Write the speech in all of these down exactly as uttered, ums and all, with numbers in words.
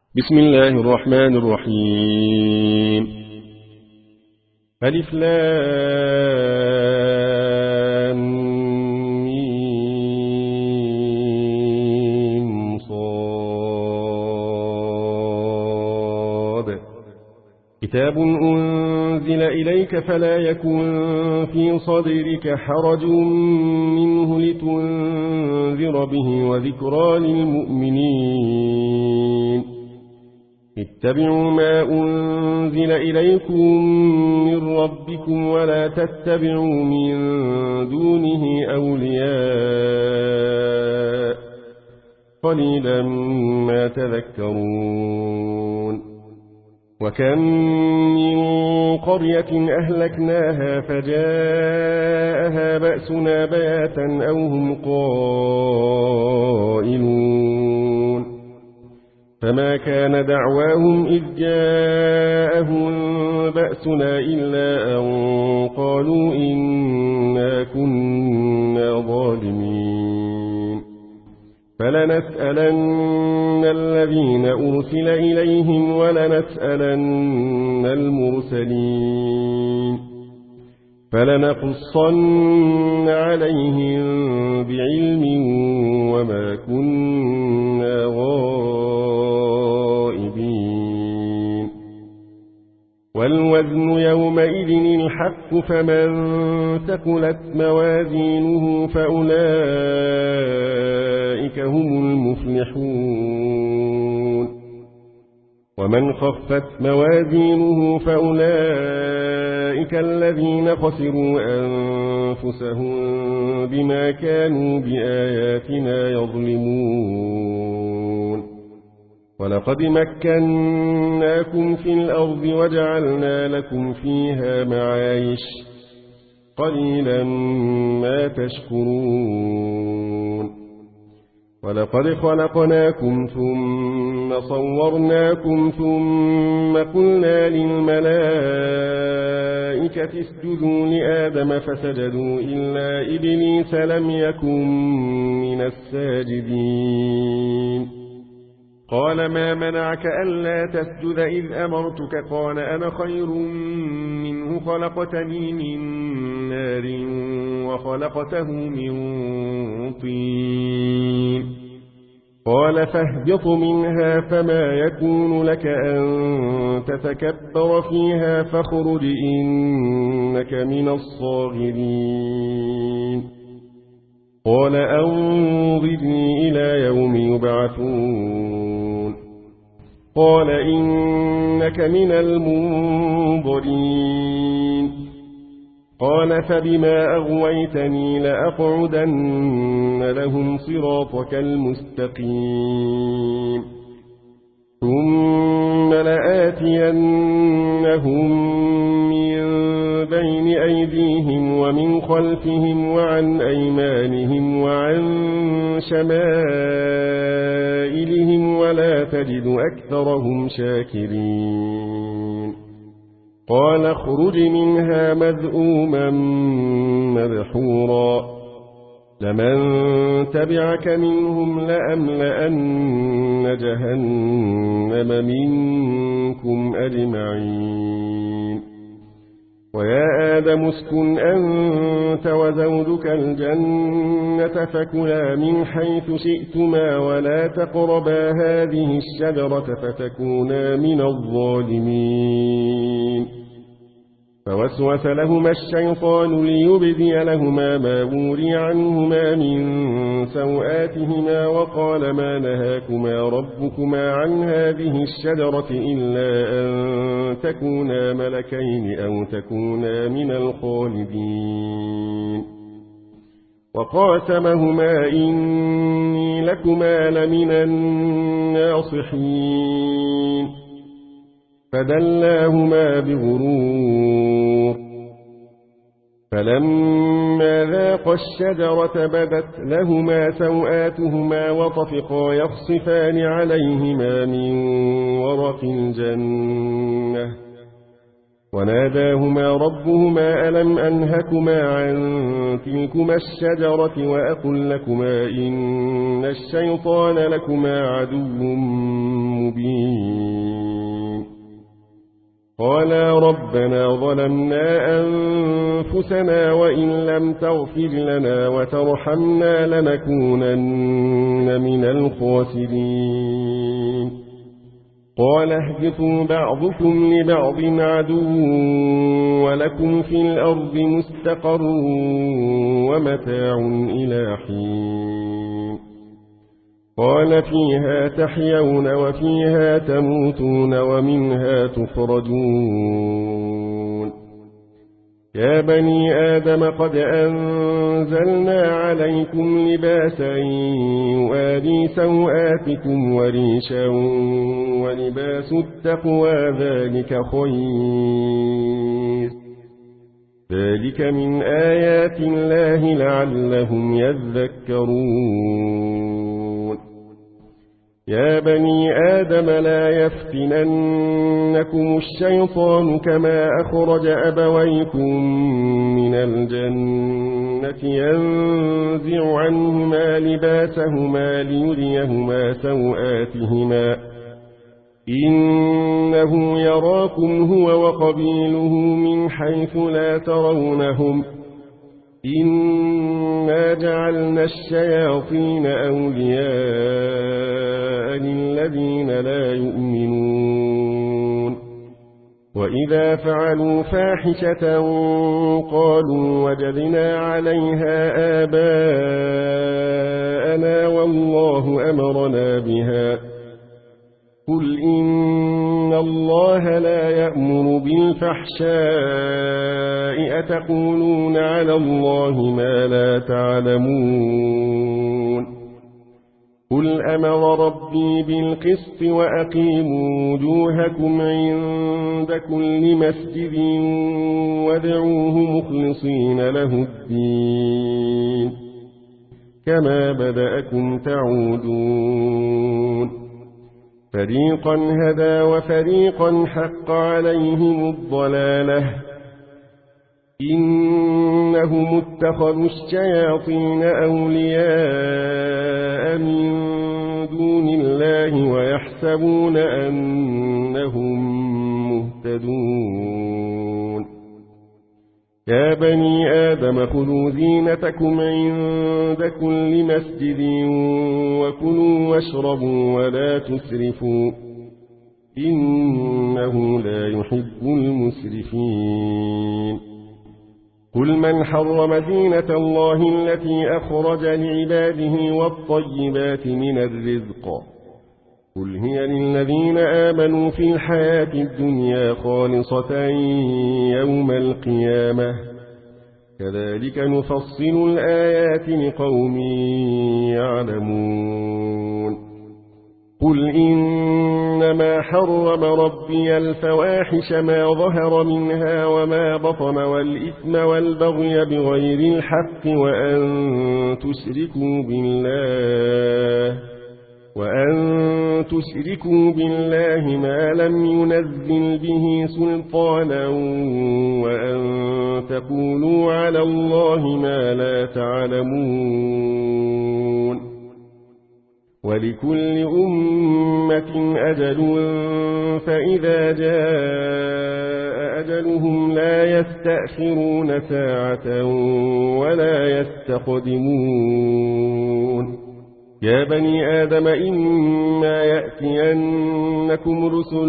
بسم الله الرحمن الرحيم. ألف لام ميم صاد. كتاب أنزل إليك فلا يكن في صدرك حرج منه لتنذر به وذكرى للمؤمنين. اتبعوا ما أنزل إليكم من ربكم ولا تتبعوا من دونه أولياء قليلا ما تذكرون. وكم من قرية أهلكناها فجاءها بأسنا بياتا أو هم قائلون. فما كان دعواهم إذ جاءهم بأسنا إلا أن قالوا إنا كنا ظالمين. فلنسألن الذين أرسل إليهم ولنسألن المرسلين فلنقصن عليهم بعلم وما كنا غائبين. والوزن يومئذ الحق فمن ثقلت موازينه فأولئك هم المفلحون. ومن خفت موازينه فأولئك الذين خسروا أنفسهم بما كانوا بآياتنا يظلمون. ولقد مكناكم في الأرض وجعلنا لكم فيها معايش قليلا ما تشكرون. ولقد خلقناكم ثم صورناكم ثم قلنا للملائكة اسجدوا لآدم فسجدوا إلا إبليس لم يكن من الساجدين. قال ما منعك ألا تسجد إذ أمرتك؟ قال أنا خير منه خلقتني من نار وخلقته من طين. قال فاهبط منها فما يكون لك أن تتكبر فيها فاخرج إنك من الصاغرين. قال أنظرني إلى يوم يبعثون. قال إنك من المنظرين. قال فبما أغويتني لأقعدن لهم صراطك المستقيم ثم لآتينهم من بين أيديهم ومن خلفهم وعن أيمانهم وعن شمائلهم ولا تجد أكثرهم شاكرين. قال اخرج منها مذءوما مدحورا لمن تبعك منهم لأملأن جهنم منكم أجمعين. ويا آدم اسكن أنت وزوجك الجنة فكلا من حيث شئتما ولا تقربا هذه الشجرة فتكونا من الظالمين. فوسوس لهما الشيطان ليبدي لهما ما وري عنهما من سوآتهما وقال ما نهاكما ربكما عن هذه الشجرة إلا أن تكونا ملكين أو تكونا من الخالدين. وقاسمهما إني لكما لمن الناصحين. فدلاهما بغرور. فلما ذاقا الشجرة بدت لهما سوآتهما وطفقا يخصفان عليهما من ورق الجنة وناداهما ربهما ألم أنهكما عن تلكما الشجرة وأقل لكما إن الشيطان لكما عدو مبين قالا ربنا ظلمنا أنفسنا وإن لم تغفر لنا وترحمنا لنكونن من الخاسرين قال اهبطوا بعضكم لبعض عدو ولكم في الأرض مستقر ومتاع إلى حين قال فيها تحيون وفيها تموتون ومنها تخرجون يا بني آدم قد أنزلنا عليكم لباسا يواري سوآتكم وريشا ولباس التقوى ذلك خير ذلك من آيات الله لعلهم يذكرون يا بني آدم لا يفتننكم الشيطان كما أخرج أبويكم من الجنة ينزع عنهما لباسهما ليريهما سوآتهما إنه يراكم هو وقبيله من حيث لا ترونهم إنا جعلنا الشياطين أولياء للذين لا يؤمنون وإذا فعلوا فاحشة قالوا وجدنا عليها آباءنا والله أمرنا بها قل إن الله لا يأمر بالفحشاء أتقولون على الله ما لا تعلمون قل أمر ربي بالقسط وأقيموا وجوهكم عند كل مسجد وادعوه مخلصين له الدين كما بدأكم تعودون فريقا هدى وفريقا حق عليهم الضلالة إنهم اتخذوا الشياطين أولياء من دون الله ويحسبون أنهم مهتدون يا بني آدم خذوا زينتكم عند كل مسجد وكلوا واشربوا ولا تسرفوا إنه لا يحب المسرفين قل من حرم زينة الله التي أخرج لعباده والطيبات من الرزق قل هي للذين آمنوا في الحياة الدنيا خالصة يوم القيامة كذلك نفصل الآيات لقوم يعلمون قل إنما حرم ربي الفواحش ما ظهر منها وما بطن والإثم والبغي بغير الحق وأن تشركوا بالله وأن تشركوا بالله ما لم ينزل به سلطانا وأن تقولوا على الله ما لا تعلمون ولكل أمة أجل فإذا جاء أجلهم لا يستأخرون ساعة ولا يستقدمون يا بني آدم إما يأتينكم رسل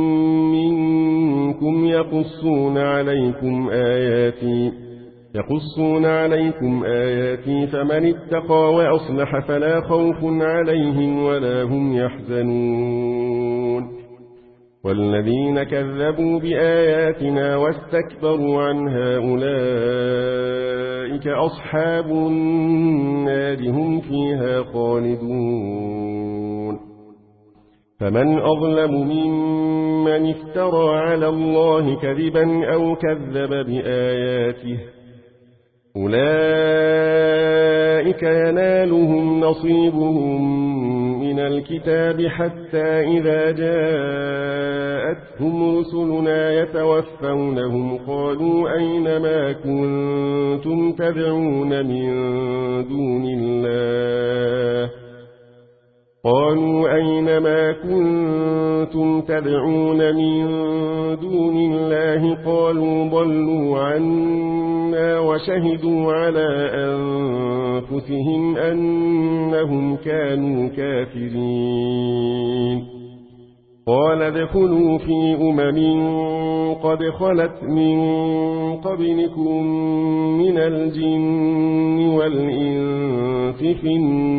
منكم يقصون عليكم آياتي يقصون عليكم آياتي فمن اتقى وأصلح فلا خوف عليهم ولا هم يحزنون والذين كذبوا بآياتنا واستكبروا عنها أولئك أصحاب النار هم فيها خالدون فمن أظلم ممن افترى على الله كذبا أو كذب بآياته أولئك ينالهم نصيبهم من الكتاب حتى إذا جاءتهم رسلنا يتوفونهم قالوا أين ما كنتم تدعون من دون الله قالوا أينما كنتم تدعون من دون الله قالوا ضلوا عنا وشهدوا على أنفسهم أنهم كانوا كافرين قال ادخلوا في أمم قد خلت من قبلكم من الجن والإنس في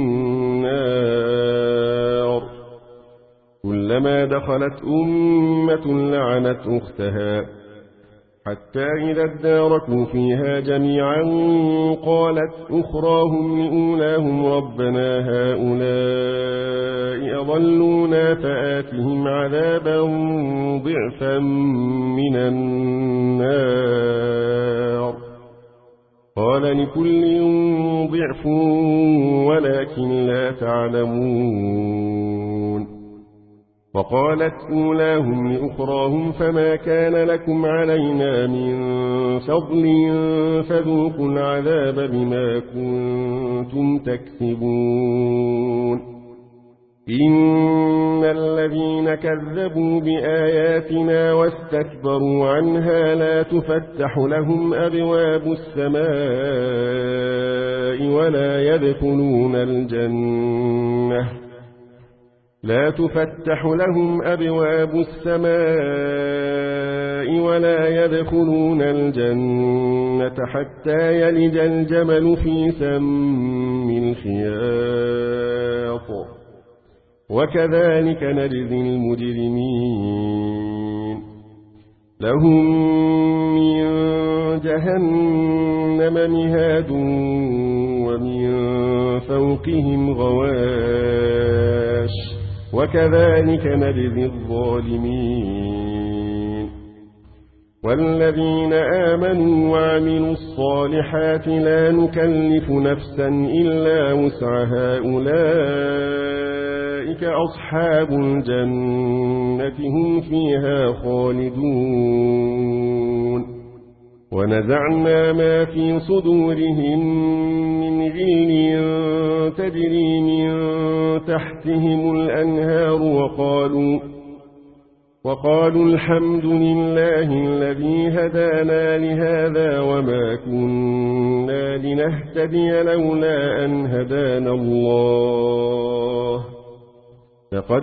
النار كلما دخلت أمة لعنت أختها حتى إذا اداركوا فيها جميعا قالت أخراهم لأولاهم ربنا هؤلاء أضلونا فآتهم عذابا ضعفا من النار قال لكل ضعف ولكن لا تعلمون وقالت أولاهم لأخراهم فما كان لكم علينا من فضل فذوقوا العذاب بما كنتم تكسبون إن الذين كذبوا بآياتنا واستكبروا عنها لا تفتح لهم أبواب السماء ولا يدخلون الجنة لا تفتح لهم أبواب السماء ولا يدخلون الجنة حتى يلج الجمل في سم الخياط وكذلك نجزي المجرمين لهم من جهنم مهاد ومن فوقهم غواش وكذلك نجزي الظالمين والذين آمنوا وعملوا الصالحات لا نكلف نفسا إلا وسعها أولئك أصحاب الجنة هم فيها خالدون ونزعنا ما في صدورهم من غل تجري من تحتهم الأنهار وقالوا وقالوا الحمد لله الذي هدانا لهذا وما كنا لنهتدي لولا أن هدانا الله لقد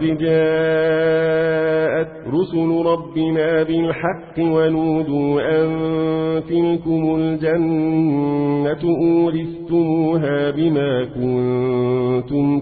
جاءت رسل ربنا بالحق ونودوا أن تلكم الجنة أورثتموها بما كنتم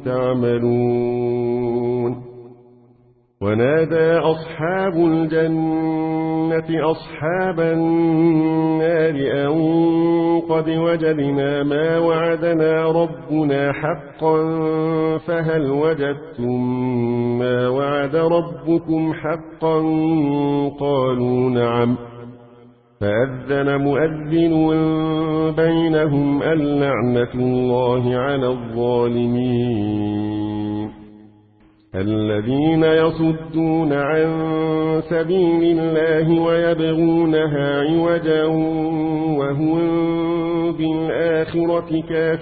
تعملون ونادى أصحاب الجنة أصحاب النار أن قد وجدنا ما وعدنا ربنا حقا فهل وجدتم ما وعد ربكم حقا قالوا نعم فأذن مؤذن بينهم اللعنة الله على الظالمين الذين يصدون عن سبيل الله ويبغونها عوجا وهم بالآخرة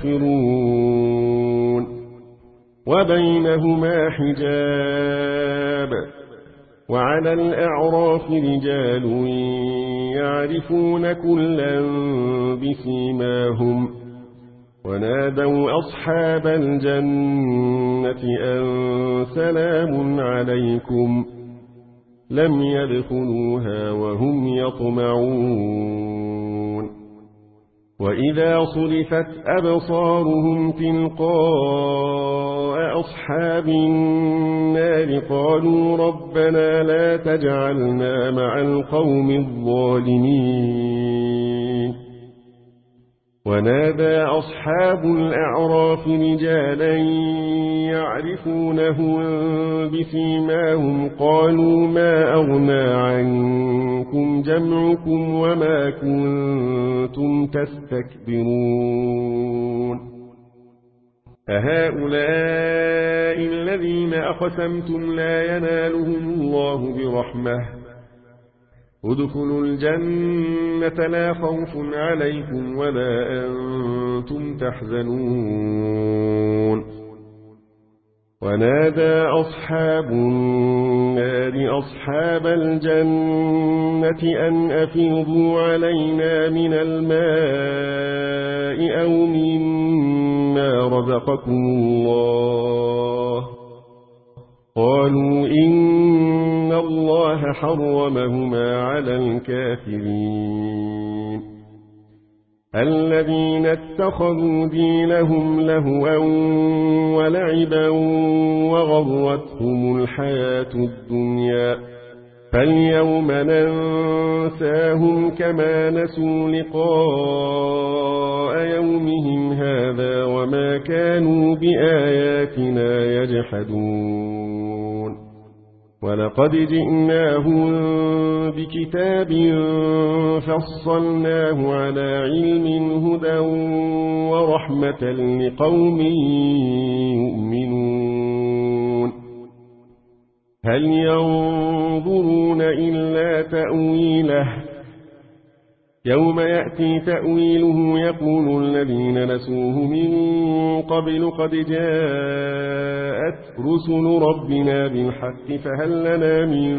كافرون وبينهما حجاب وعلى الأعراف رجال يعرفون كلا بسيماهم ونادوا أصحاب الجنة أن سلام عليكم لم يدخلوها وهم يطمعون وإذا صرفت أبصارهم تلقاء أصحاب النار قالوا ربنا لا تجعلنا مع القوم الظالمين ونادى أصحاب الأعراف رجالا يعرفونهم بسيماهم قالوا ما أغنى عنكم جمعكم وما كنتم تستكبرون أهؤلاء الذين أقسمتم لا ينالهم الله برحمة ادخلوا الجنة لا خوف عليكم ولا أنتم تحزنون ونادى أصحاب النار أصحاب الجنة أن أفيضوا علينا من الماء أو مما رزقكم الله قالوا إن الله حرمهما على الكافرين الذين اتخذوا دينهم لهوا ولعبا وغرتهم الحياة الدنيا فاليوم ننساهم كما نسوا لقاء يومهم هذا وما كانوا بآياتنا يجحدون ولقد جئناهم بكتاب فصلناه على علم هدى ورحمة لقوم يؤمنون هل ينظرون إلا تأويله يوم يأتي تأويله يقول الذين نسوه من قبل قد جاءت رسل ربنا بالحق فهل لنا من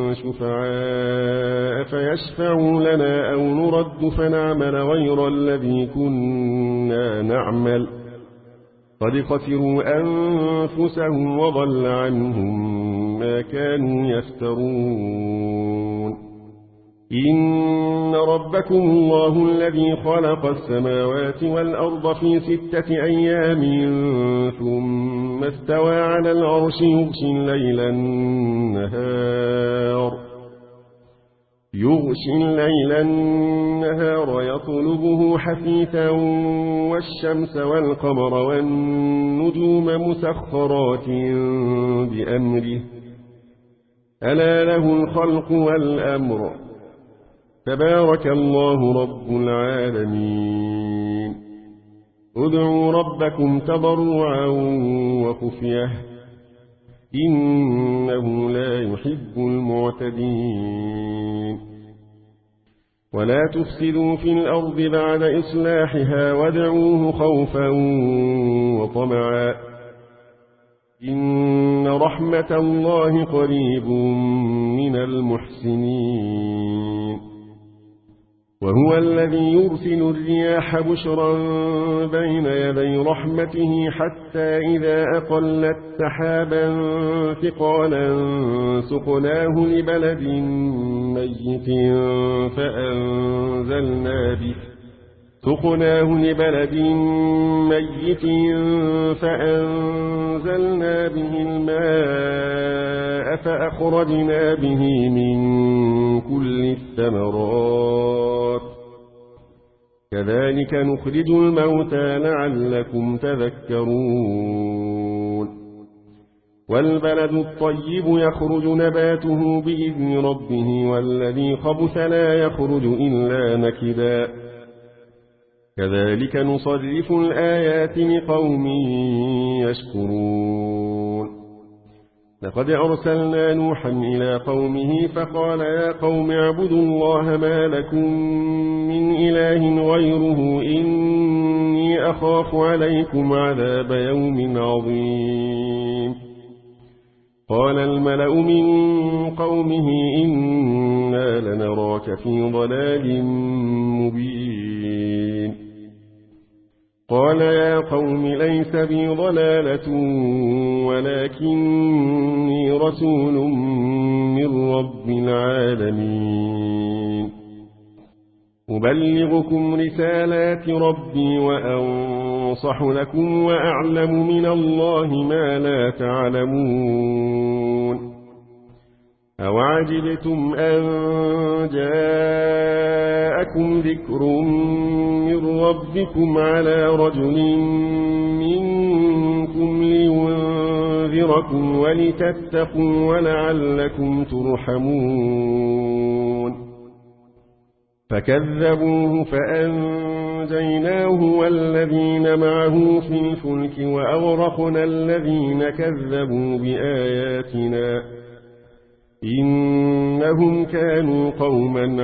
شفعاء فيشفعوا لنا أو نرد فنعمل غير الذي كنا نعمل قد خسروا أنفسهم وضل عنهم ما كانوا يفترون إن ربكم الله الذي خلق السماوات والأرض في ستة أيام ثم استوى على العرش يغشي الليل النهار يغشي الليل النهار يطلبه حثيثا والشمس والقمر والنجوم مسخرات بأمره ألا له الخلق والأمر تبارك الله رب العالمين ادعوا ربكم تضرعا وخفية إنه لا يحب المعتدين ولا تفسدوا في الأرض بعد إصلاحها وادعوه خوفا وطمعا إن رحمة الله قريب من المحسنين وهو الذي يرسل الرياح بشرا بين يدي رحمته حتى إذا أقلت سحابا ثقالا سقناه لبلد ميت فأنزلنا به سقناه لبلد ميت فأنزلنا به الماء فأخرجنا به من كل الثمرات كذلك نخرج الموتى لعلكم تذكرون والبلد الطيب يخرج نباته بإذن ربه والذي خبث لا يخرج إلا نكدا كذلك نصرف الآيات لقوم يشكرون لقد أرسلنا نوحا إلى قومه فقال يا قوم اعبدوا الله ما لكم من إله غيره إني أخاف عليكم عذاب يوم عظيم قال الملأ من قومه إنا لنراك في ضلال مبين قال يا قوم ليس بي ضلالة ولكني رسول من رب العالمين أبلغكم رسالات ربي وأنصح لكم وأعلم من الله ما لا تعلمون أوعجبتم أن جاءكم ذكر من ربكم على رجل منكم لينذركم ولتتقوا ولعلكم ترحمون فكذبوه فأنجيناه والذين معه في الفلك وأغرقنا الذين كذبوا بآياتنا إنهم كانوا قوما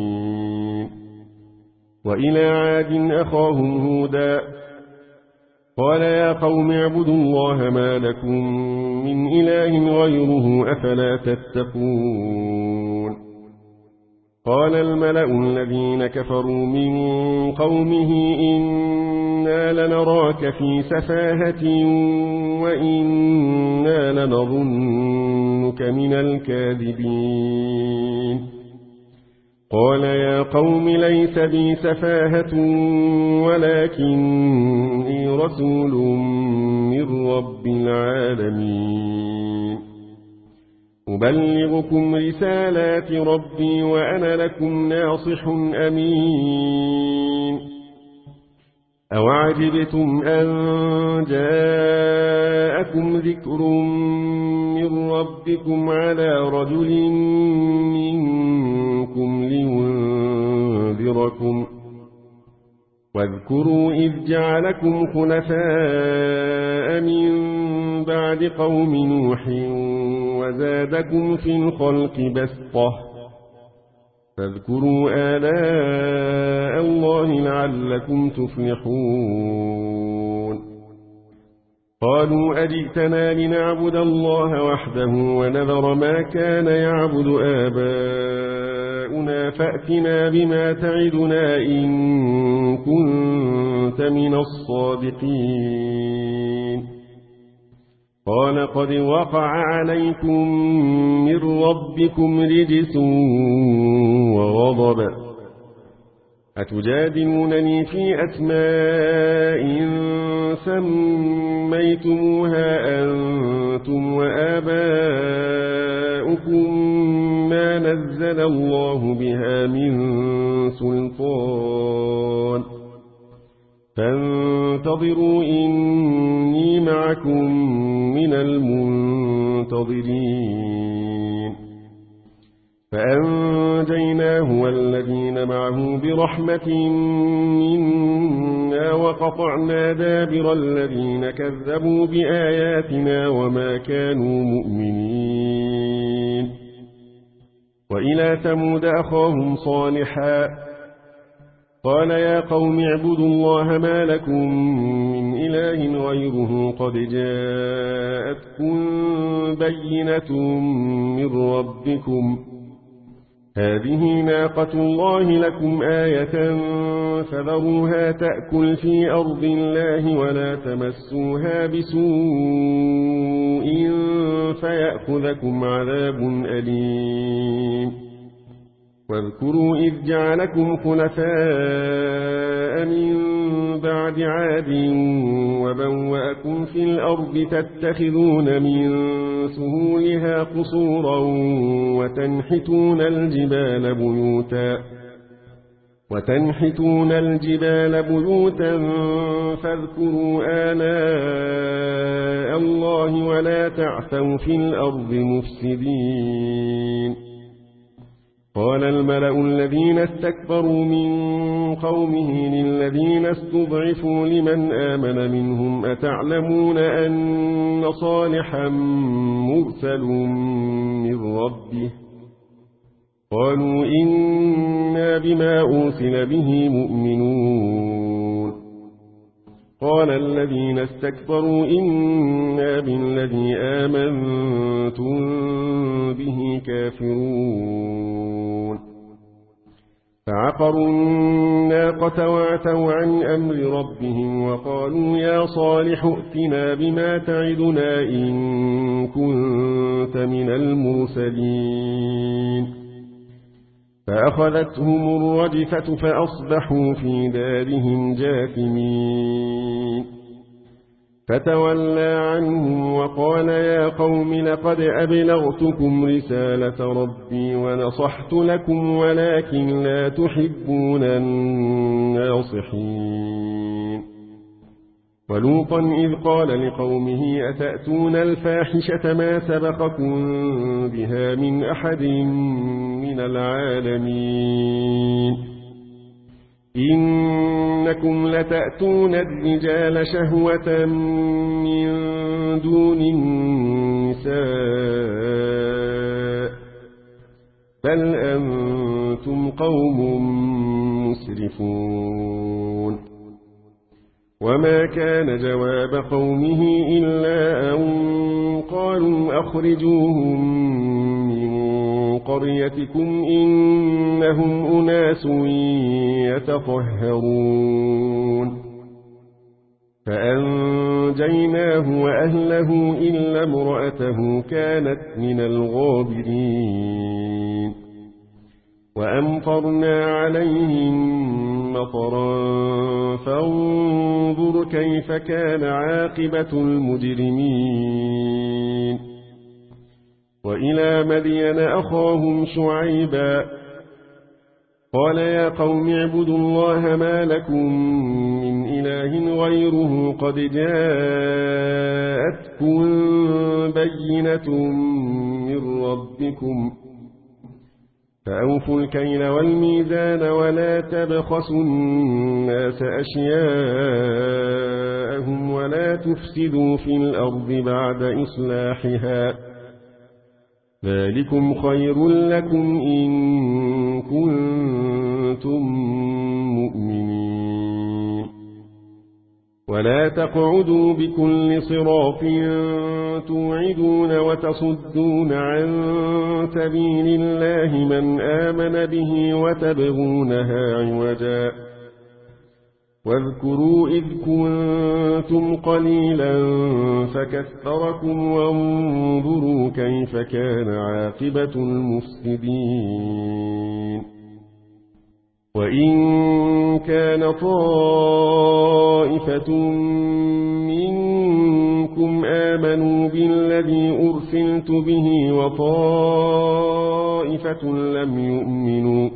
عمين وإلى عاد أخاهم هودا قال يا قوم اعبدوا الله ما لكم من إله غيره أفلا تتقون قال الملأ الذين كفروا من قومه إنا لنراك في سفاهة وإنا لنظنك من الكاذبين قال يا قوم ليس بي سفاهة ولكني رسول من رب العالمين أبلغكم رسالات ربي وأنا لكم ناصح أمين أوعجبتم أن جاءكم ذكر من ربكم على رجل منكم لينذركم واذكروا إذ جعلكم خلفاء من بعد قوم نوح وزادكم في الخلق بسطة فاذكروا آلاء الله لعلكم تفلحون قالوا أجئتنا لنعبد الله وحده ونذر ما كان يعبد آباؤنا فأتنا بما تعدنا إن كنت من الصادقين قال قد وقع عليكم من ربكم رجس وغضب أتجادلونني في أسماء سميتموها أنتم وآباؤكم ما نزل الله بها من سلطان فانتظروا إني معكم من المنتظرين فأنجيناه والذين معه برحمة منا وقطعنا دابر الذين كذبوا بآياتنا وما كانوا مؤمنين وإلى ثمود أخاهم صالحا قال يا قوم اعبدوا الله ما لكم من إله غيره قد جاءتكم بينة من ربكم هذه ناقة الله لكم آية فذروها تأكل في أرض الله ولا تمسوها بسوء فيأخذكم عذاب أليم واذكروا إذ جعلكم خلفاء من بعد عاد وبوأكم في الأرض تتخذون من سهولها قصورا وتنحتون الجبال بيوتا وتنحتون الجبال بيوتا فاذكروا آلاء الله ولا تعثوا في الأرض مفسدين قال الملأ الذين استكبروا من قومه للذين استضعفوا لمن آمن منهم أتعلمون أن صالحا مرسل من ربه قالوا إنا بما أرسل به مؤمنون قال الذين استكبروا إنا بالذي آمنتم به كافرون فعقروا الناقة وعتوا عن أمر ربهم وقالوا يا صالح ائتنا بما تعدنا إن كنت من المرسلين فأخذتهم الرجفة فأصبحوا في دارهم جاثمين فتولى عنهم وقال يا قوم لقد أبلغتكم رسالة ربي ونصحت لكم ولكن لا تحبون الناصحين ولوطا إذ قال لقومه أتأتون الفاحشة ما سبقكم بها من أحد من العالمين إنكم لتأتون الرجال شهوة من دون النساء بل أنتم قوم مسرفون وما كان جواب قومه إلا أن قالوا أخرجوهم من قريتكم إنهم أناس يتطهرون فأنجيناه وأهله إلا امرأته كانت من الغابرين وأمطرنا عليهم مطرا فانظر كيف كان عاقبة المجرمين وإلى مدين أخاهم شعيبا قال يا قوم اعبدوا الله ما لكم من إله غيره قد جاءتكم بينة من ربكم فأوفوا الكيل والميزان ولا تبخسوا الناس أشياءهم ولا تفسدوا في الأرض بعد إصلاحها ذلكم خير لكم إن كنتم مؤمنين ولا تقعدوا بكل صراط توعدون وتصدون عن سبيل الله من آمن به وتبغونها عوجا واذكروا إذ كنتم قليلا فكثركم وانظروا كيف كان عاقبة المفسدين وإن كان طائفة منكم آمنوا بالذي أرسلت به وطائفة لم يؤمنوا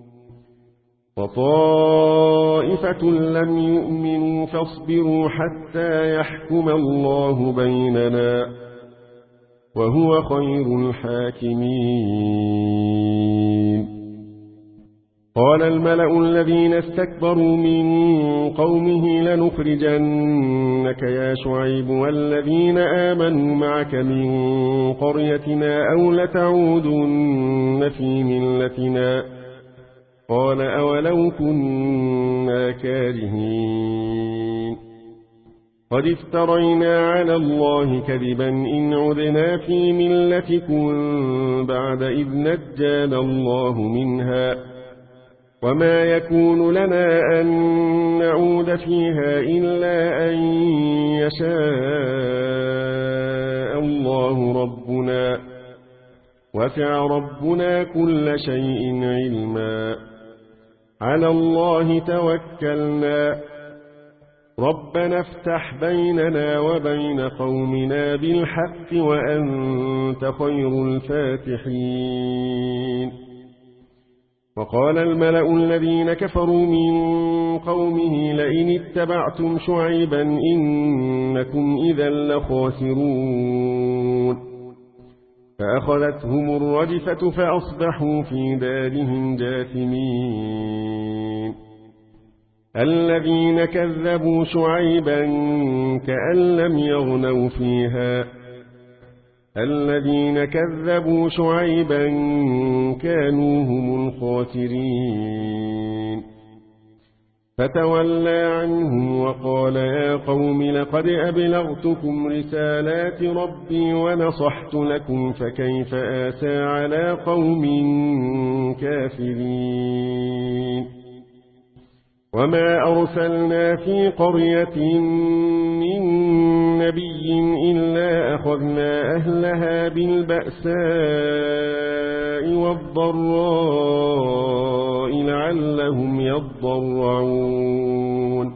وطائفة لم يؤمنوا فاصبروا حتى يحكم الله بيننا وهو خير الحاكمين قال الملأ الذين استكبروا من قومه لنخرجنك يا شعيب والذين آمنوا معك من قريتنا أو لتعودن في ملتنا قال أولو كنا كارهين قد افترينا على الله كذبا إن عدنا في ملتكم بعد إذ نجانا الله منها وما يكون لنا أن نعود فيها إلا أن يشاء الله ربنا وسع ربنا كل شيء علما على الله توكلنا ربنا افتح بيننا وبين قومنا بالحق وأنت خير الفاتحين وقال الملأ الذين كفروا من قومه لئن اتبعتم شعيبا إنكم إذا لخاسرون فأخذتهم الرجفة فأصبحوا في دارهم جاثمين الذين كذبوا شعيبا كأن لم يغنوا فيها الذين كذبوا شعيبا كانوا هم الخاسرين فتولى عنهم وقال يا قوم لقد أبلغتكم رسالات ربي ونصحت لكم فكيف آسى على قوم كافرين وما أرسلنا في قرية من نبي إلا أخذنا أهلها بالبأساء والضراء لعلهم يضرعون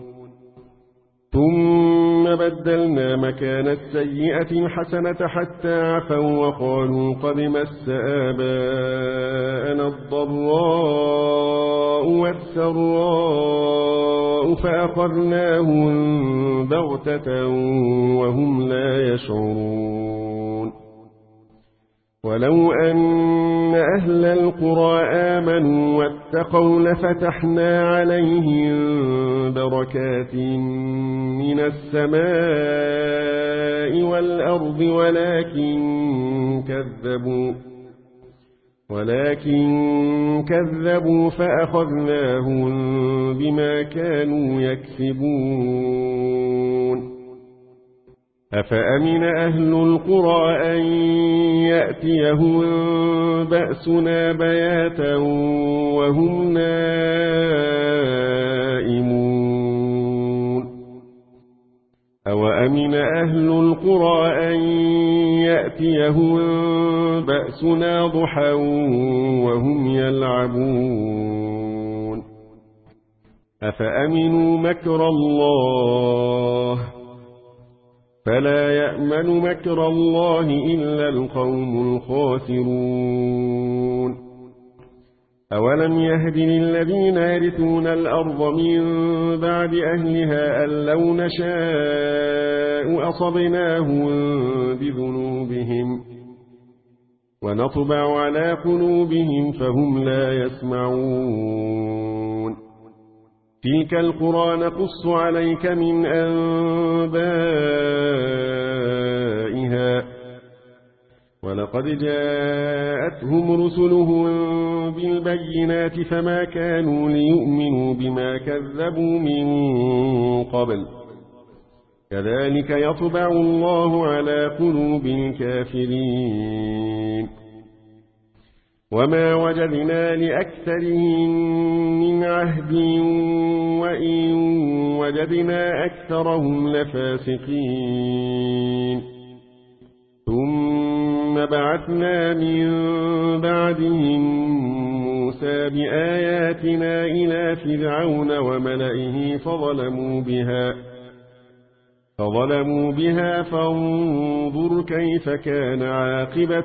ثم بدلنا مكان السيئة الحسنة حتى عفوا وقالوا قد مس آباءنا الضراء والسراء فأخذناهم بغتة وهم لا يشعرون ولو أن أهل القرى آمنوا واتقوا لفتحنا عليهم بركات من السماء والأرض ولكن كذبوا ولكن كذبوا فأخذناهم بما كانوا يكسبون أفأمن أهل القرى أن يأتيهم بأسنا بياتا وهم نائمون أوأمن أهل القرى أن يأتيهم بأسنا ضحى وهم يلعبون أفأمنوا مكر الله فلا يأمن مكر الله إلا القوم الخاسرون أولم يهد للذين يرثون الأرض من بعد أهلها أن لو نشاء أصبناهم بذنوبهم ونطبع على قلوبهم فهم لا يسمعون تلك القرى نقص عليك من أنبائها ولقد جاءتهم رسلهم بالبينات فما كانوا ليؤمنوا بما كذبوا من قبل كذلك يطبع الله على قلوب الكافرين وما وجدنا لأكثرهم من عهد وإن وجدنا أكثرهم لفاسقين ثم بعثنا من بعدهم موسى بآياتنا إلى فرعون وملئه فظلموا بها فظلموا بها فانظر كيف كان عاقبة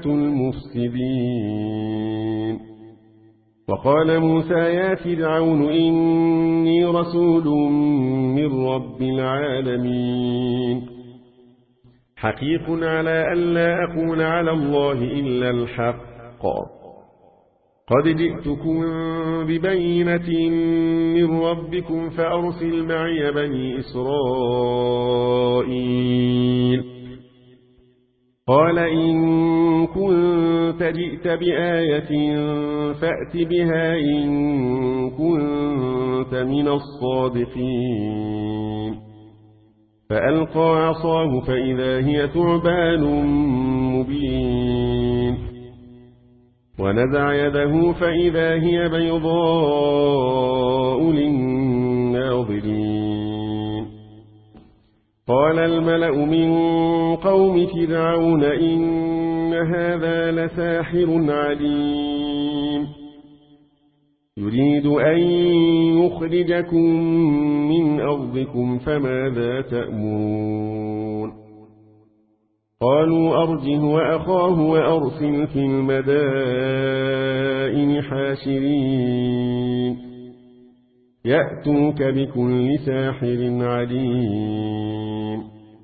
المفسدين وقال موسى يا فرعون إني رسول من رب العالمين حقيق على أن لا أقول على الله إلا الحق قد جئتكم ببينة من ربكم فأرسل معي بني إسرائيل قال إن كنت جئت بآية فأت بها إن كنت من الصادقين فألقى عصاه فإذا هي ثعبان مبين ونزع يده فإذا هي بيضاء للناظرين قال الملأ من قوم فرعون إن هذا لساحر عليم يريد أن يخرجكم من أرضكم فماذا تأمرون قالوا أرجه وأخاه وأرسل في المدائن حاشرين يأتوك بكل ساحر عليم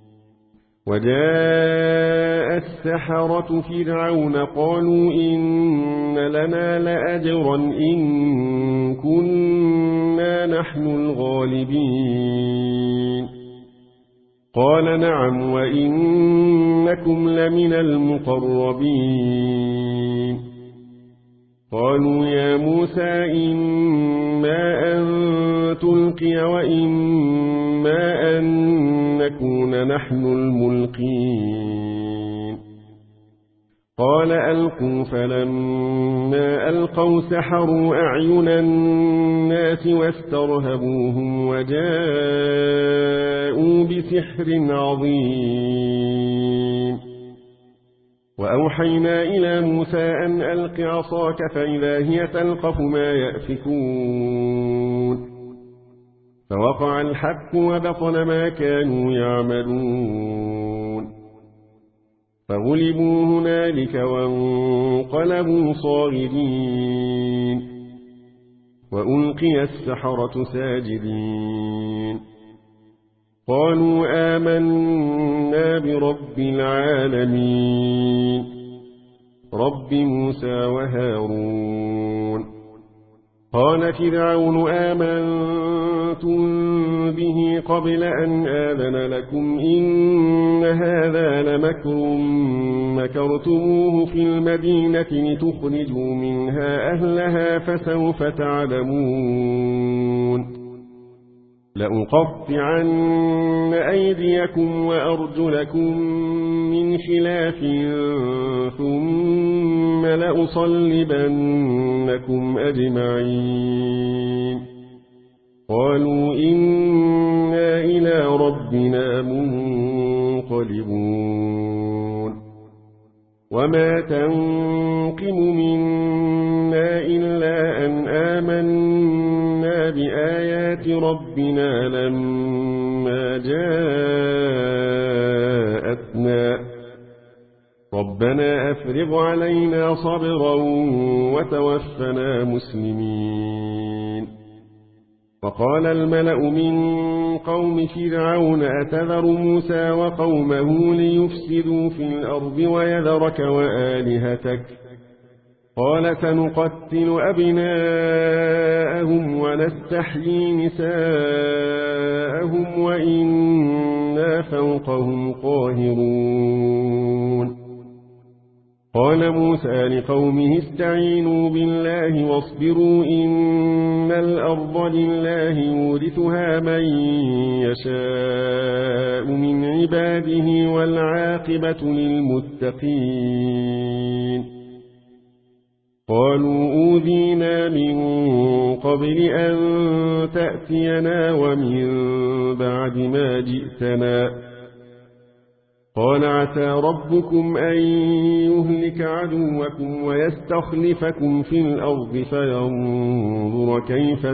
وجاء السحرة فرعون قالوا إن لنا لأجرا إن كنا نحن الغالبين قال نعم وإنكم لمن المقربين قالوا يا موسى إما أن تلقي وإما أن نكون نحن الملقين قال ألقوا فلما ألقوا سحروا أعين الناس واسترهبوهم وجاءوا بسحر عظيم وأوحينا إلى موسى أن ألق عصاك فإذا هي تلقف ما يأفكون فوقع الحق وبطل ما كانوا يعملون فغلبوا هنالك وانقلبوا صاغرين وألقي السحرة ساجدين قالوا آمنا برب العالمين رب موسى وهارون قال فرعون آمنتم به قبل أن آذن لكم إن هذا لمكر مكرتموه في المدينة لتخرجوا منها أهلها فسوف تعلمون لأقطعن أيديكم وأرجلكم من خلاف ثم لأصلبنكم أجمعين قالوا إنا إلى ربنا منقلبون وما تنقم منا إلا أن آمنا بآيات ربنا لما جاءتنا ربنا أفرغ علينا صبرا وتوفنا مسلمين وقال الملأ من قوم فرعون أتذر موسى وقومه ليفسدوا في الأرض ويذرك وآلهتك قال سنقتل أبناءهم ونستحيي نساءهم وإنا فوقهم قاهرون قال موسى لقومه استعينوا بالله واصبروا إن الأرض لله يورثها من يشاء من عباده والعاقبة للمتقين قالوا أوذينا من قبل أن تأتينا ومن بعد ما جئتنا قال عسى ربكم أن يهلك عدوكم ويستخلفكم في الأرض فينظر كيف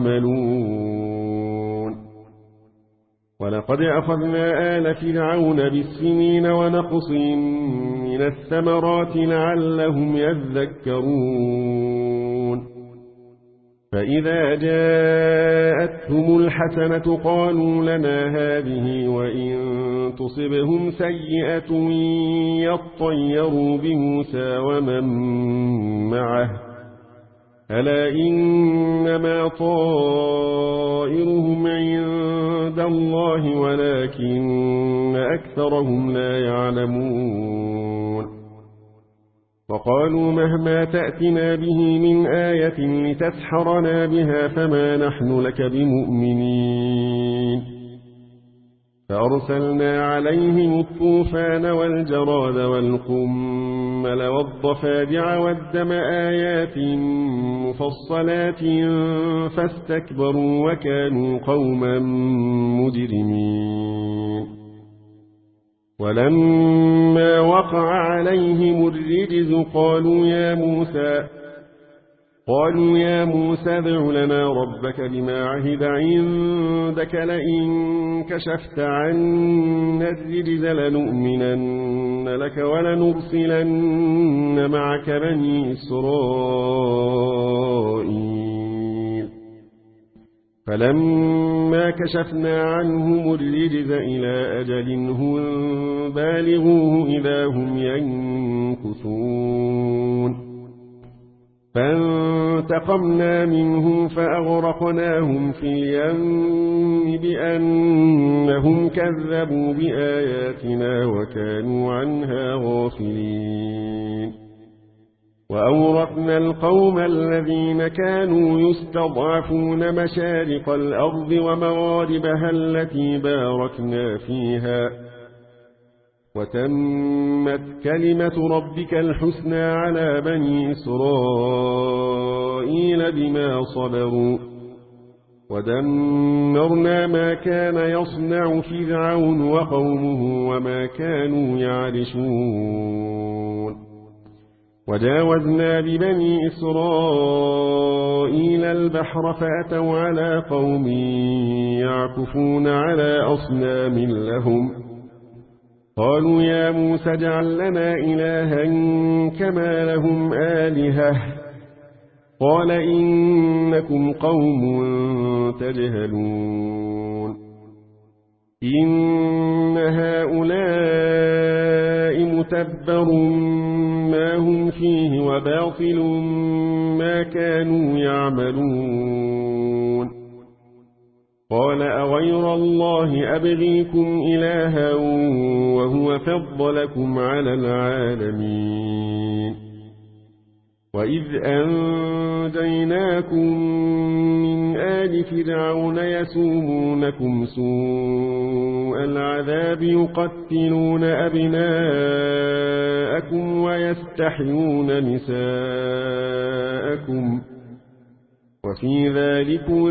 تعملون ولقد أخذنا آل فرعون بالسنين ونقص من الثمرات لعلهم يذكرون فإذا جاءتهم الحسنة قالوا لنا هذه وإن تصبهم سيئة يطيروا بموسى ومن معه ألا إنما طائرهم عند الله ولكن أكثرهم لا يعلمون وقالوا مهما تأتنا به من آية لتسحرنا بها فما نحن لك بمؤمنين فأرسلنا عليهم الطوفان والجراد والقمل والضفادع والدم آيات مفصلات فاستكبروا وكانوا قوما مجرمين ولما وقع عليهم الرجز قالوا يا موسى قالوا يا موسى ادع لنا ربك بما عهد عندك لئن كشفت عنا الرجز لنؤمنن لك ولنرسلن معك بني إسرائيل فلما كشفنا عنهم الرجز إلى أجل هم بالغوه إذا هم ينكثون فانتقمنا منهم فأغرقناهم في اليم بأنهم كذبوا بآياتنا وكانوا عنها غافلين وأورثنا القوم الذين كانوا يستضعفون مشارق الأرض ومغاربها التي باركنا فيها وتمت كلمة ربك الحسنى على بني إسرائيل بما صبروا ودمرنا ما كان يصنع فرعون وقومه وما كانوا يعرشون وجاوزنا ببني إسرائيل البحر فأتوا على قوم يعكفون على أصنام لهم قالوا يا موسى اجعل لنا إلها كما لهم آلهة قال إنكم قوم تجهلون إن هؤلاء متبر ما هم فيه وباطل ما كانوا يعملون قال أغير الله أبغيكم إلها وهو فضلكم على العالمين وإذ أنجيناكم من آل فرعون يسومونكم سوء العذاب يقتلون أبناءكم ويستحيون نساءكم وفي ذلكم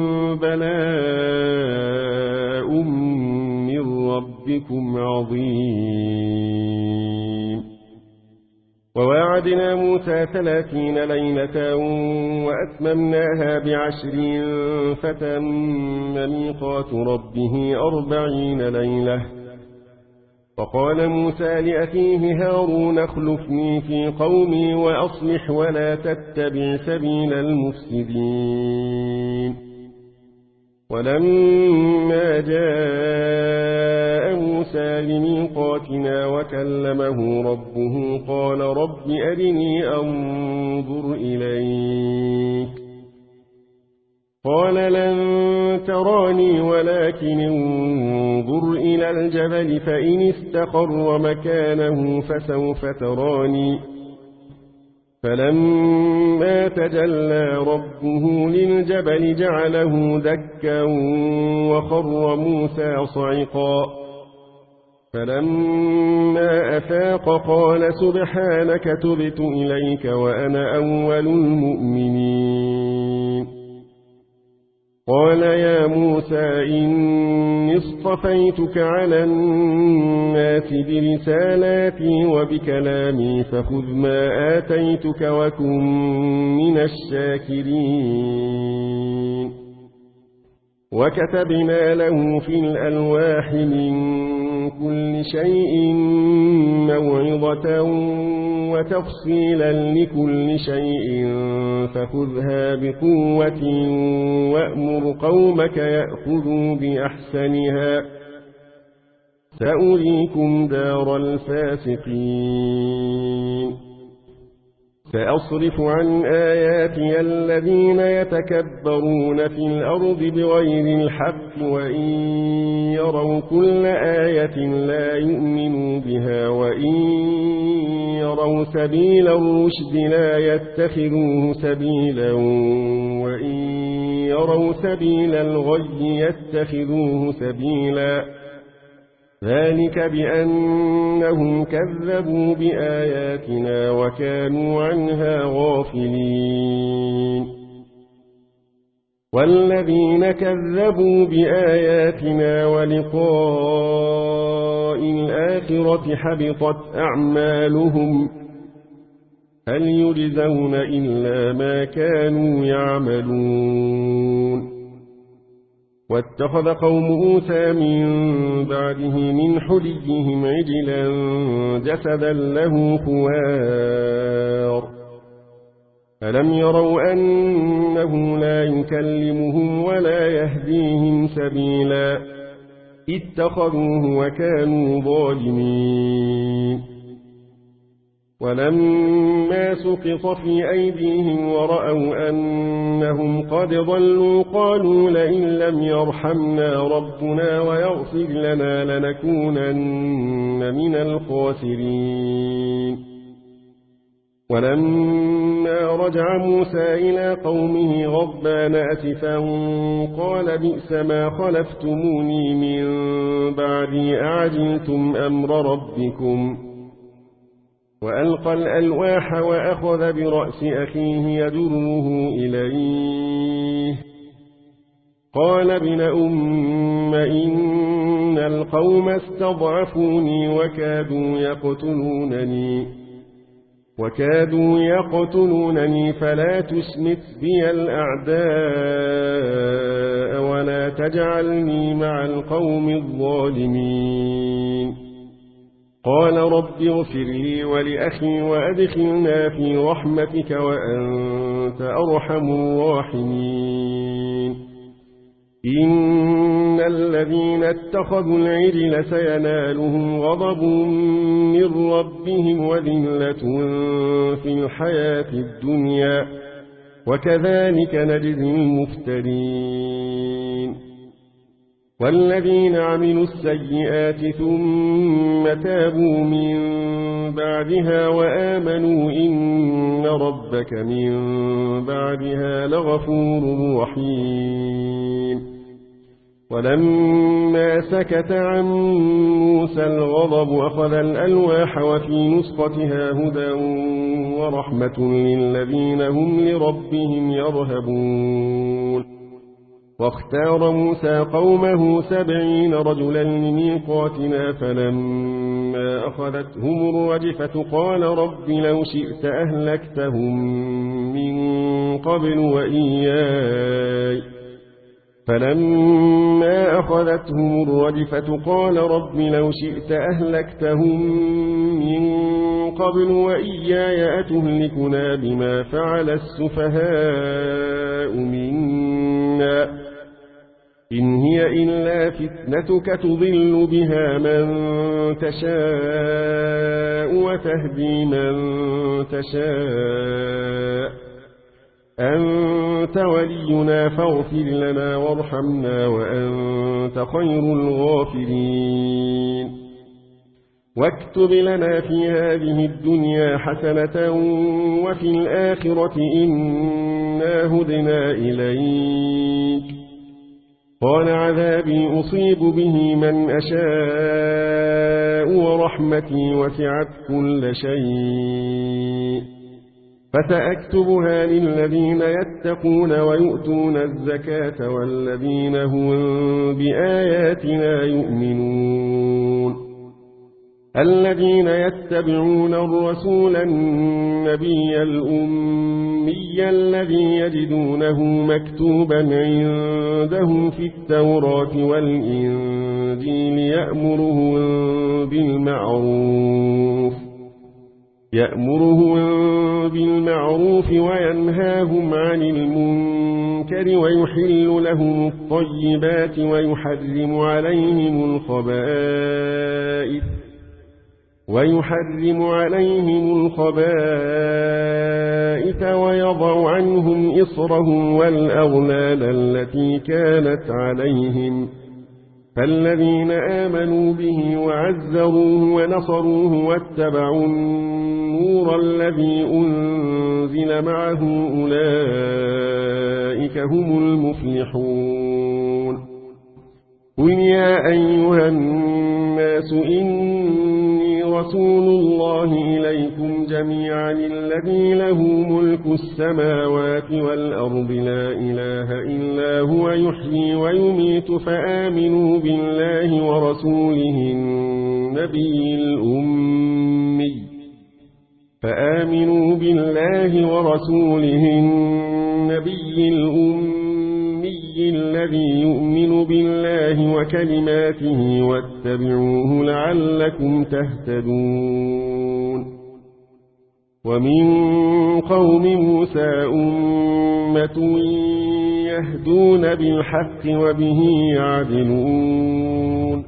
بلاء من ربكم عظيم وواعدنا موسى ثلاثين ليلة وأتممناها بعشر فتم ميقات ربه أربعين ليلة وقال موسى لأخيه هارون اخلفني في قومي وأصلح ولا تتبع سبيل المفسدين ولما جاء موسى لميقاتنا وكلمه ربه قال رب أرني أنظر إليك قال لن تراني ولكن انظر إلى الجبل فإن استقر مكانه فسوف تراني فلما تجلى ربه للجبل جعله دكا وخر موسى صعقا فلما أفاق قال سبحانك تبت إليك وأنا أول المؤمنين قال يا موسى إني اصطفيتك على الناس برسالاتي وبكلامي فخذ ما آتيتك وكن من الشاكرين وكتبنا له في الألواح من كل شيء موعظة وتفصيلا لكل شيء فخذها بقوة وأمر قومك يأخذوا بأحسنها سأريكم دار الفاسقين سأصرف عن آياتي الذين يتكبرون في الأرض بغير الحق وإن يروا كل آية لا يؤمنوا بها وإن يروا سبيل الرشد لا يتخذوه سبيلا وإن يروا سبيل الغي يتخذوه سبيلا ذلك بأنهم كذبوا بآياتنا وكانوا عنها غافلين والذين كذبوا بآياتنا ولقاء الآخرة حبطت أعمالهم هل يجزون إلا ما كانوا يعملون واتخذ قوم موسى من بعده من حليهم عجلا جسدا له خوار ألم يروا أنه لا يكلمهم ولا يهديهم سبيلا اتخذوه وكانوا ظالمين ولما سقط في أيديهم ورأوا أنهم قد ضلوا قالوا لئن لم يرحمنا ربنا ويغفر لنا لنكونن من الخاسرين ولما رجع موسى إلى قومه غضبان أسفا قال بئس ما خلفتموني من بعدي أعجلتم أمر ربكم وألقى الألواح وأخذ برأس أخيه يجره إليه قال ابن أم إن القوم استضعفوني وكادوا يقتلونني وكادوا يقتلونني فلا تشمت بي الأعداء ولا تجعلني مع القوم الظالمين قال رب اغفر لي ولأخي وأدخلنا في رحمتك وأنت أرحم الراحمين إن الذين اتخذوا العجل سينالهم غضب من ربهم وذلة في الحياة الدنيا وكذلك نجزي المفترين والذين عملوا السيئات ثم تابوا من بعدها وآمنوا إن ربك من بعدها لغفور رحيم ولما سكت عن موسى الغضب أخذ الألواح وفي نسختها هدى ورحمة للذين هم لربهم يرهبون واختار موسى قومه سبعين رجلا لميقاتنا فلما أخذتهم الرجفة قال رب لو شئت أهلكتهم من قبل وإياي فلما أخذتهم الرجفة قال رب لو شئت أهلكتهم من قبل وإياي أتهلكنا بما فعل السفهاء منا إن هي إلا فتنتك تضل بها من تشاء وتهدي من تشاء أنت ولينا فاغفر لنا وارحمنا وأنت خير الغافرين واكتب لنا في هذه الدنيا حسنة وفي الآخرة إنا هدنا إليك قال عذابي أصيب به من أشاء ورحمتي وسعت كل شيء فسأكتبها للذين يتقون ويؤتون الزكاة والذين هم بآياتنا يؤمنون الذين يتبعون الرسول النبي الأمي الذي يجدونه مكتوبا عندهم في التوراة والإنجيل يأمرهم بالمعروف يأمرهم بالمعروف وينهاهم عن المنكر ويحل لهم الطيبات ويحرم عليهم الخبائث ويحرم عليهم الخبائث ويضع عنهم إصرهم والأغلال التي كانت عليهم فالذين آمنوا به وعزروه ونصروه واتبعوا النور الذي أنزل معه أولئك هم المفلحون قل يا أيها الناس إني رسول الله إليكم جميعا الذي له ملك السماوات والأرض لا إله إلا هو يحيي ويميت فآمنوا بالله ورسوله النبي الأمي فآمنوا بالله ورسوله النبي الأمي الذي يؤمن بالله وكلماته واتبعوه لعلكم تهتدون ومن قوم موسى أمة يهدون بالحق وبه يعدلون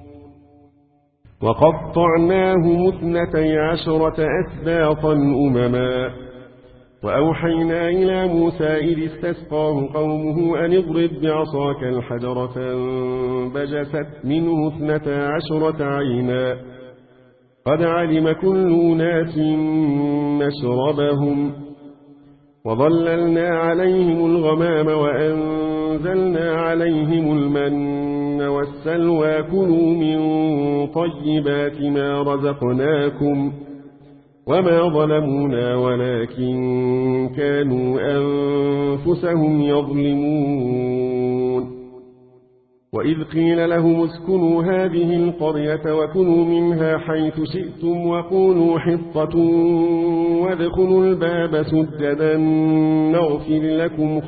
وقطعناهم اثنتي عشرة أسباطا أمما وأوحينا إلى موسى إذ استسقاه قومه أن اضرب بعصاك الحجر فانبجست منه اثنتا عشرة عينا قد علم كل أناس مشربهم وظللنا عليهم الغمام وأنزلنا عليهم المن والسلوى كلوا من طيبات ما رزقناكم وما ظلمونا ولكن كانوا أنفسهم يظلمون وإذ قيل لهم اسكنوا هذه القرية وكلوا منها حيث شئتم وقولوا حطة وادخلوا الباب سجدا نغفر لكم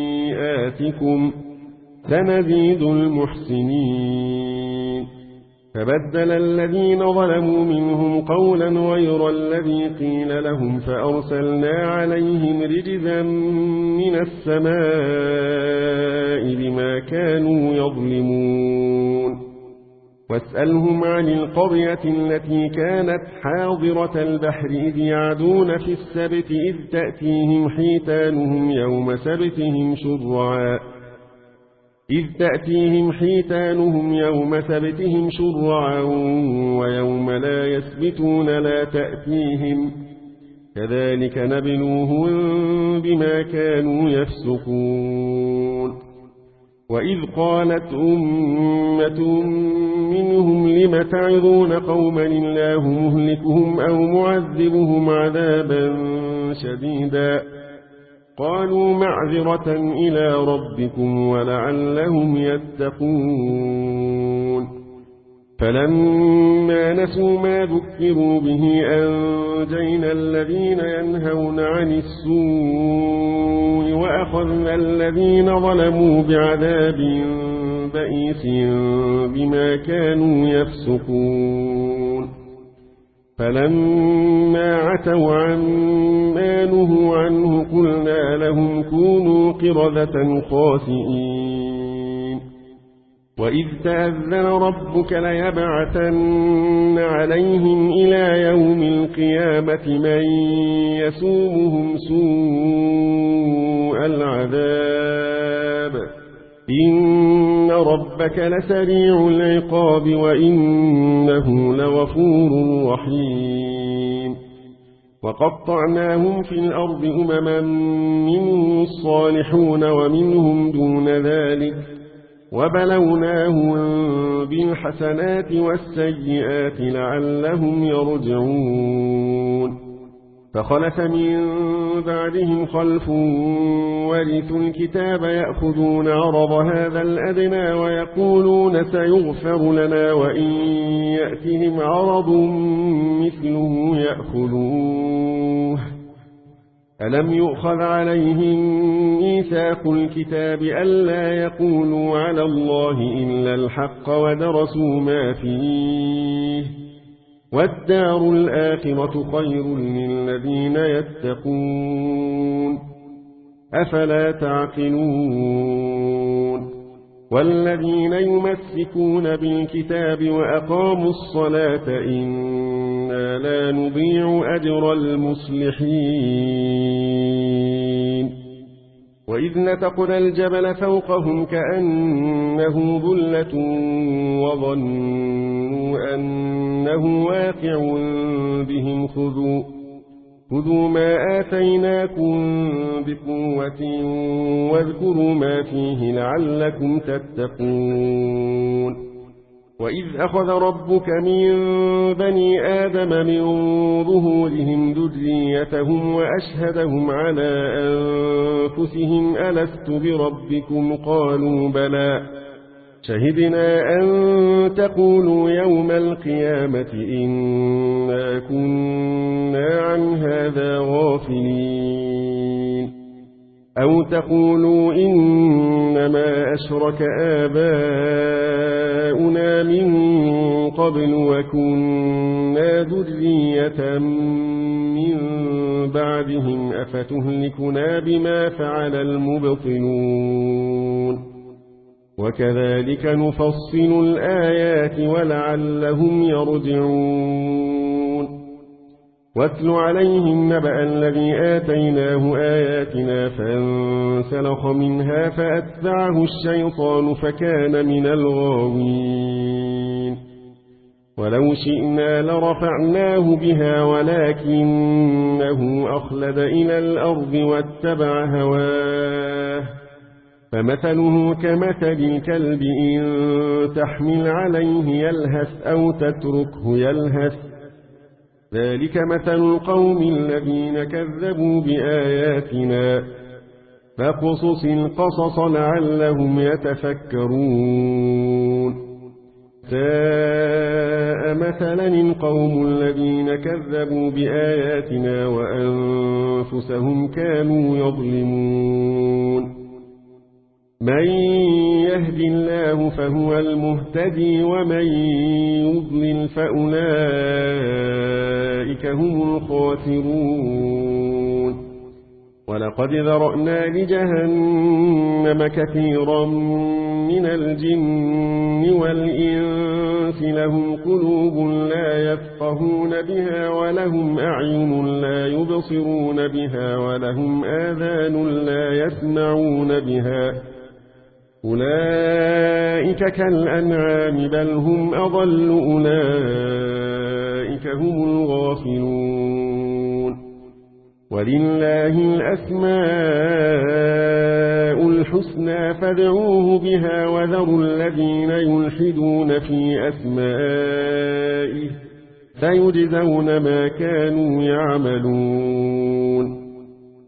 خطيئاتكم سنزيد المحسنين فبدل الذين ظلموا منهم قولا غير الذي قيل لهم فأرسلنا عليهم رجزا من السماء بما كانوا يظلمون واسألهم عن القرية التي كانت حاضرة البحر إذ يعدون في السبت إذ تأتيهم حيتانهم يوم سبتهم شرعا إذ تأتيهم حيتانهم يوم سبتهم شرعا ويوم لا يسبتون لا تأتيهم كذلك نبلوهم بما كانوا يفسقون وإذ قالت أمة منهم لم تعظون قوما الله مهلكهم أو معذبهم عذابا شديدا قالوا معذرة إلى ربكم ولعلهم يتقون فلما نسوا ما ذكروا به أنجينا الذين ينهون عن السوء وأخذنا الذين ظلموا بعذاب بئيس بما كانوا يفسقون فلما عتوا عما نهوا عنه قلنا لهم كونوا قردة خاسئين وإذ تأذن ربك ليبعثن عليهم إلى يوم القيامة من يسومهم سوء العذاب إن ربك لسريع العقاب وإنه لغفور رحيم وقطعناهم في الأرض أمما منهم الصالحون ومنهم دون ذلك وبلوناهم بالحسنات والسيئات لعلهم يرجعون فخلف من بعدهم خلف ورثوا الكتاب يأخذون عرض هذا الأدنى ويقولون سيغفر لنا وإن يأتهم عرض مثله يأخذوه ألم يؤخذ عليهم ميثاق الكتاب ألا يقولوا على الله إلا الحق ودرسوا ما فيه والدار الآخرة خير للذين يتقون أفلا تعقلون والذين يمسكون بالكتاب وأقاموا الصلاة إنا لا نضيع أجر المصلحين وإذ نتقنا الجبل فوقهم كأنه ظلة وظنوا أنه واقع بهم خذوا خذوا ما آتيناكم بقوة واذكروا ما فيه لعلكم تتقون وإذ أخذ ربك من بني آدم من ظهورهم ذريتهم وأشهدهم على أنفسهم ألست بربكم قالوا بلى شهدنا أن تقولوا يوم القيامة إنا كنا عن هذا غافلين أو تقولوا إنما أشرك آباؤنا من قبل وكنا ذرية من بعدهم أفتهلكنا بما فعل المبطلون وكذلك نفصل الآيات ولعلهم يرجعون واتل عليهم نبأ الذي آتيناه آياتنا فانسلخ منها فأتبعه الشيطان فكان من الغاوين ولو شئنا لرفعناه بها ولكنه أخلد إلى الأرض واتبع هواه فمثله كمثل الكلب إن تحمل عليه يلهث أو تتركه يلهث ذلك مثل القوم الذين كذبوا بآياتنا فاقصص القصص لعلهم يتفكرون ساء مثلا القوم الذين كذبوا بآياتنا وأنفسهم كانوا يظلمون من يهد الله فهو المهتدي ومن يضلل فأولئك هم الخاسرون ولقد ذرأنا لجهنم كثيرا من الجن والإنس لهم قلوب لا يفقهون بها ولهم أعين لا يبصرون بها ولهم آذان لا يسمعون بها أولئك كالأنعام بل هم أضل أولئك هم الغافلون ولله الأسماء الحسنى فادعوه بها وذروا الذين يلحدون في أسمائه سيجزون ما كانوا يعملون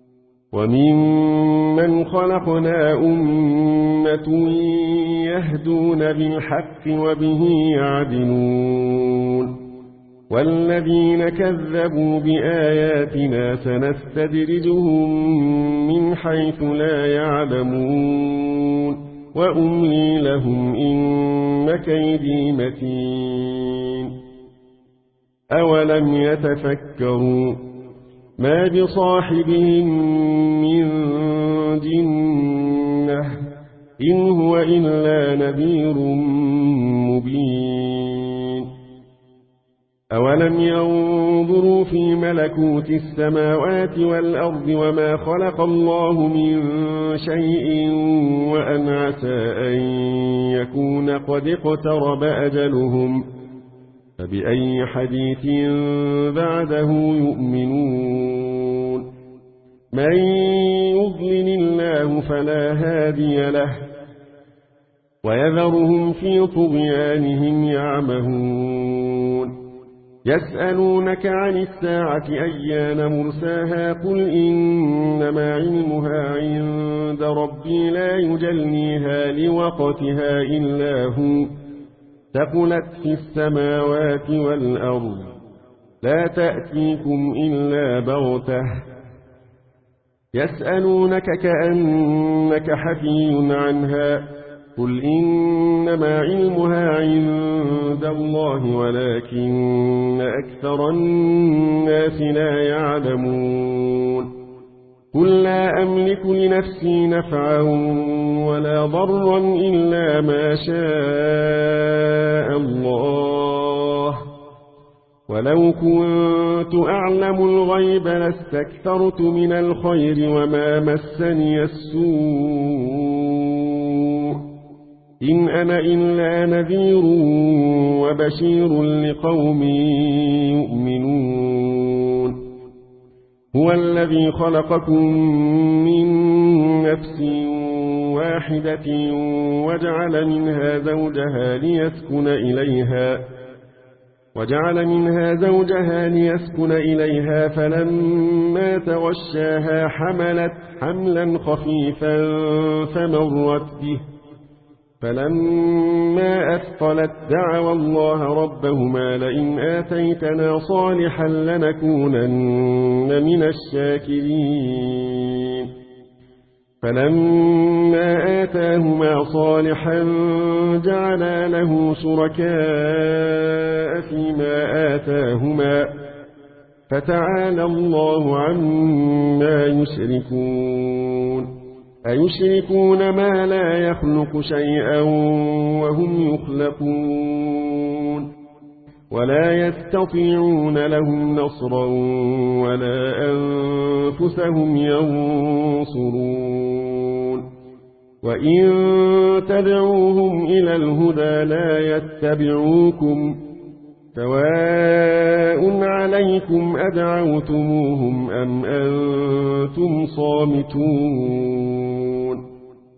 وممن خلقنا أمة يهدون بالحق وبه يعدلون والذين كذبوا بآياتنا سنستدرجهم من حيث لا يعلمون وأملي لهم إن كيدي متين أولم يتفكروا ما بصاحبهم من جنة إن هو إلا نذير مبين أولم ينظروا في ملكوت السماوات والأرض وما خلق الله من شيء وأن عسى أن يكون قد اقترب أجلهم فبأي حديث بعده يؤمنون من يضلل الله فلا هادي له ويذرهم في طغيانهم يعمهون يسألونك عن الساعة أيان مرساها قل إنما علمها عند ربي لا يجليها لوقتها إلا هو ثقلت في السماوات والأرض لا تأتيكم إلا بغتة يسألونك كأنك حفي عنها قل إنما علمها عند الله ولكن أكثر الناس لا يعلمون قل لا أملك لنفسي نفعا ولا ضرا إلا ما شاء الله ولو كنت أعلم الغيب لاستكثرت من الخير وما مسني السوء إن أنا إلا نذير وبشير لقوم يؤمنون هو الذي خلقكم من نفس واحدة وجعل منها زوجها ليسكن إليها وجعل منها زوجها ليسكن إليها فلما تغشاها حملت حملا خفيفا فمرت به فلما أثقلت دعوا الله ربهما لئن آتيتنا صالحا لنكونن من الشاكرين فلما آتاهما صالحا جعلا له شركاء فيما آتاهما فتعالى الله عما يشركون أيشركون ما لا يخلق شيئا وهم يخلقون ولا يستطيعون لهم نصرا ولا أنفسهم ينصرون وإن تدعوهم إلى الهدى لا يتبعوكم سواء عليكم أدعوتموهم أم أنتم صامتون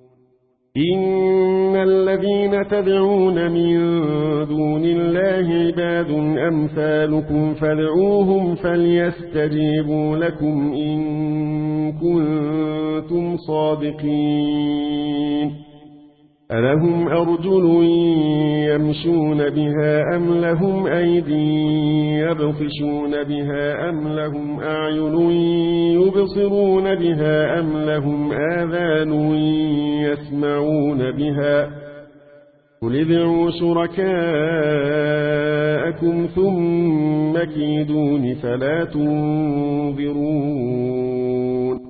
إن الذين تدعون من دون الله عباد أمثالكم فادعوهم فليستجيبوا لكم إن كنتم صادقين ألهم أرجل يمشون بها أم لهم أيدي يبطشون بها أم لهم أعين يبصرون بها أم لهم آذان يسمعون بها قل ادعوا شركاءكم ثم كيدون فلا تنظرون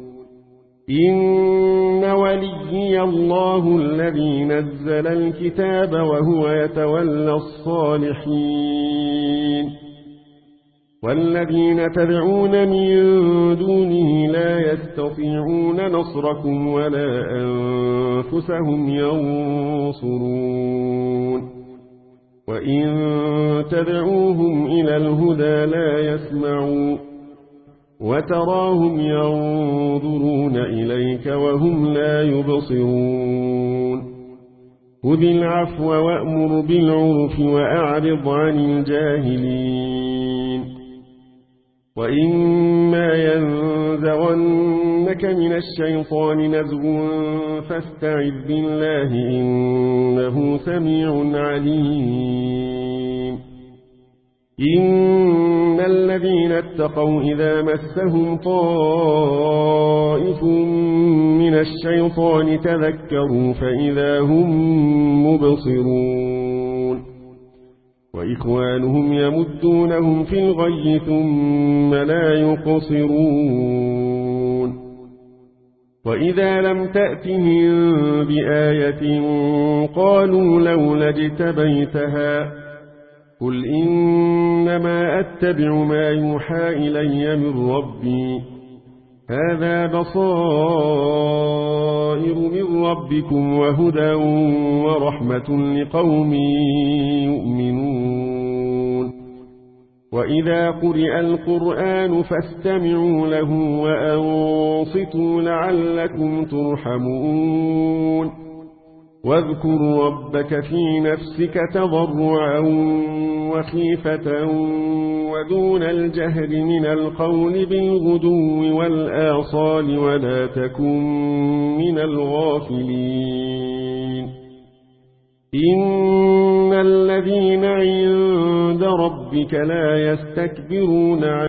إن وليي الله الذي نزل الكتاب وهو يتولى الصالحين والذين تدعون من دونه لا يستطيعون نصركم ولا أنفسهم ينصرون وإن تدعوهم إلى الهدى لا يسمعون وتراهم ينظرون إليك وهم لا يبصرون خذ العفو وأمر بالعرف وأعرض عن الجاهلين وإما ينزغنك من الشيطان نزغ فاستعذ بالله إنه سميع عليم إن الذين اتقوا إذا مسهم طائف من الشيطان تذكروا فإذا هم مبصرون وإخوانهم يمدونهم في الغي ثم لا يقصرون وإذا لم تأتهم بآية قالوا لولا اجتبيتها قل إنما أتبع ما يوحى إلي من ربي هذا بصائر من ربكم وهدى ورحمة لقوم يؤمنون وإذا قرئ القرآن فاستمعوا له وأنصتوا لعلكم ترحمون واذكر ربك في نفسك تضرعا وخيفة ودون الجهر من القول بالغدو والآصال ولا تكن من الغافلين إن الذين عند ربك لا يستكبرون عن